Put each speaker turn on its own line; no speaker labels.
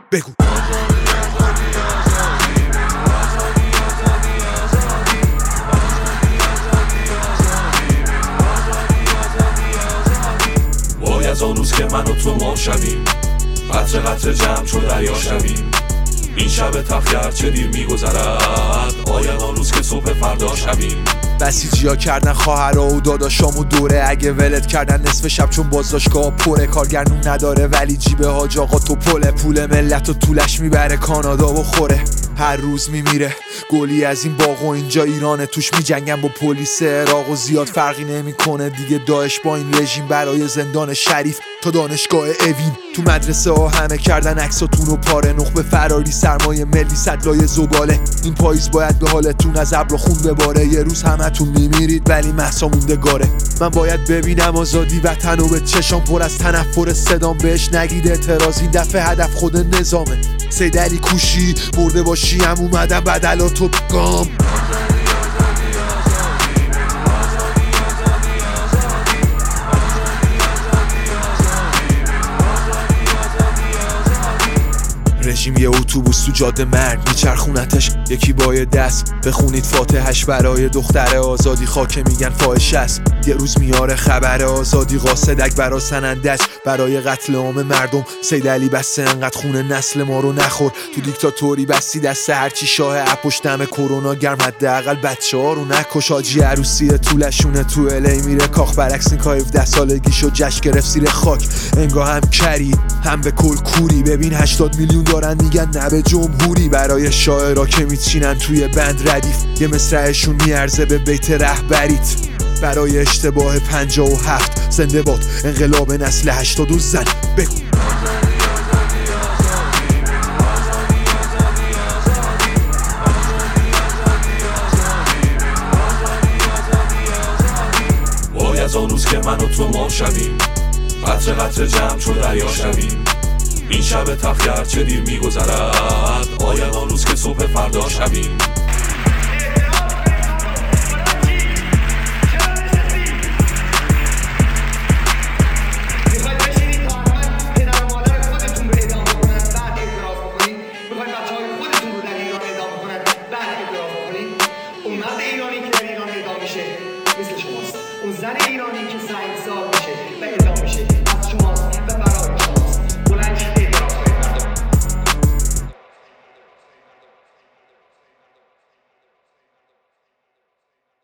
بگو.
وای از آن روز که من و تو ما شویم، قطره قطره جمع چون دریا شویم. این شب تلخ چه دیر میگذرد، آید آن روز که صبح فردا شویم.
بسیجیا کردن خواهرها و داداشامو دوره، اگه ولت کردن نصف شب چون بازداشتگاه پره. کارگرنون نداره ولی جیب حاج آقا تو پله، پول ملت و طولش میبره کانادا و خوره. هر روز میمیره گلی از این باغ و اینجا ایرانه، توش میجنگن با پلیس عراق و زیاد فرقی نمیکنه دیگه داعش با این رژیم. برای زندان شریف تا دانشگاه اوین، تو مدرسه ها همه کردن عکساتون و پاره. نخبه فراری سرمایه ملی صدلای زباله، این پاییز باید به حالتون از ابر و خون بباره. یه روز همتون میمیرید ولی مهسا موندگاره. من باید ببینم آزادی وطن و به چشام پر از تنفر صدام بهش نگید اعتراض. این دفعه هدف خود نظامه. سید علی کوشی مرده باشی هم اومدم بدلاتو بگم. رژیم یه اتوبوس تو جاده مرگ میچرخونتش، یکی با یه دست بخونید فاتحش برای دختر آزادی. خاکه میگن فاحش است، یه روز میاره خبر آزادی. قاصدک برا سنندش برای قتل عام مردم. سید علی بسته انقدر خونه نسل ما رو نخور. تو دیکتاتوری بستی دست هرچی شاه اپوش دم کرونا گرم، حداقل بچه ها رو نکش. حاجی عروسی طولشونه تو الی میره کاخ، برعکس این که 17 سالگیشو جشن گرفت زیر خاک. انگا هم کری هم به کل کوری، ببین 80 میلیون دارن میگن نه به جمهوری. برای شاعرها که میچینن توی بند ردیف، یه مصرعشون میارزه به بیت رهبریت. برای اشتباه 57 زنده باد انقلاب نسل 80 زن. بگو.
وای از آن روز که من و تو ما شویم، قطره قطره جمع چون دریا شویم. این شب تلخ چه دیر میگذرد، آید آن روز که صبح فردا شویم.
اون مرد ایرانی که در ایران اعدام میشه مثل شماست. اون زن ایرانی که 5 سال میشه و اعدام میشه